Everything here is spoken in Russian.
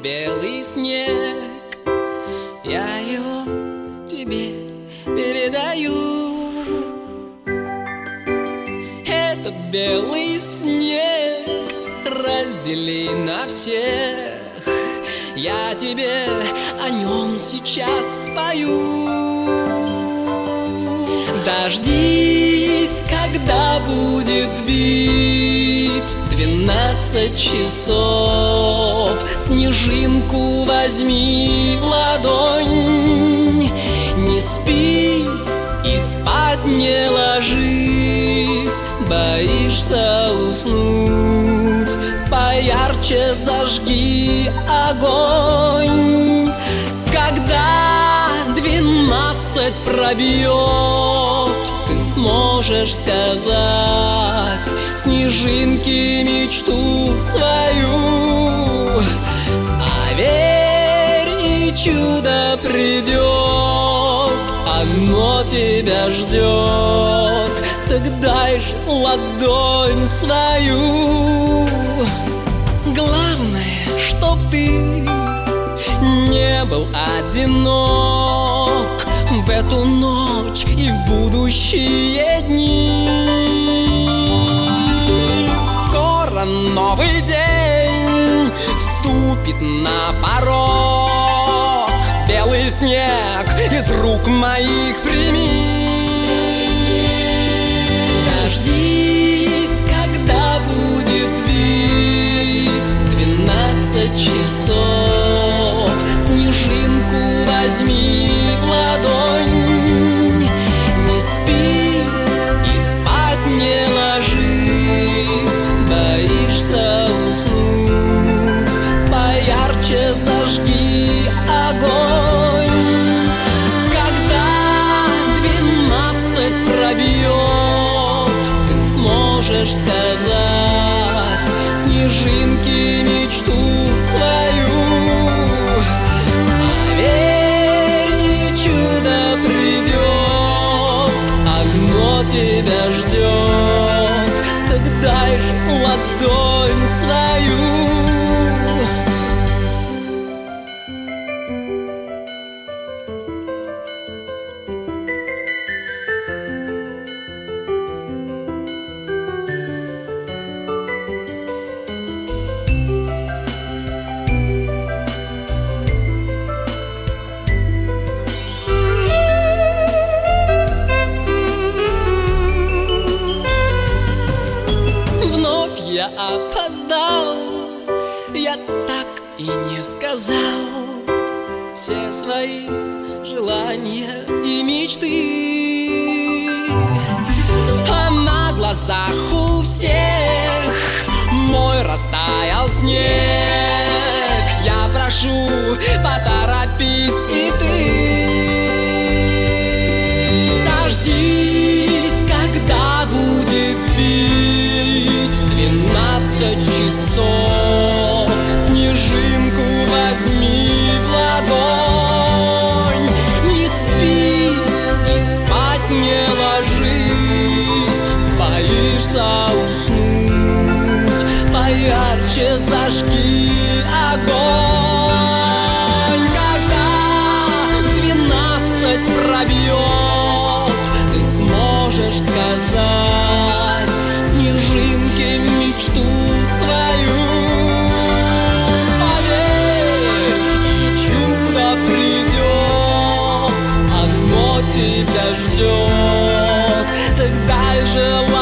белый снег, я его тебе передаю. Этот белый снег раздели на всех, я тебе о нем сейчас спою. Дождись, когда будет бить 12 часов, снежинку возьми в ладонь. Не спи и спать не ложись, боишься уснуть, поярче зажги огонь. Когда 12 пробьет, ты сможешь сказать снежинке мечту свою. А верь, и чудо придет, оно тебя ждет. Так дай же ладонь свою. Главное, чтоб ты не был одинок в эту ночь и в будущие дни. Скоро новый день вступит на порог, белый снег из рук моих прими. Дождись, когда будет бить 12 часов, снежинку возьми в ладонь. Не спи и спать не ложись, боишься уснуть, поярче зажги огонь. Когда 12 пробьет, ты сможешь сказать снежинке мечту свою. Тебя ждет, так дай же ладонь свою. Я опоздал, я так и не сказал все свои желания и мечты. А на глазах у всех мой растаял снег. Я прошу, поторопись и ты. Дождись, когда будет бить 12 часов, снежинку возьми в ладонь. Не спи и спать не ложись, боишься уснуть, поярче зажги огонь. Когда 12 пробьет, ты сможешь сказать снежинке мечту свою. Поверь, и чудо придет, оно тебя ждет. Так дай же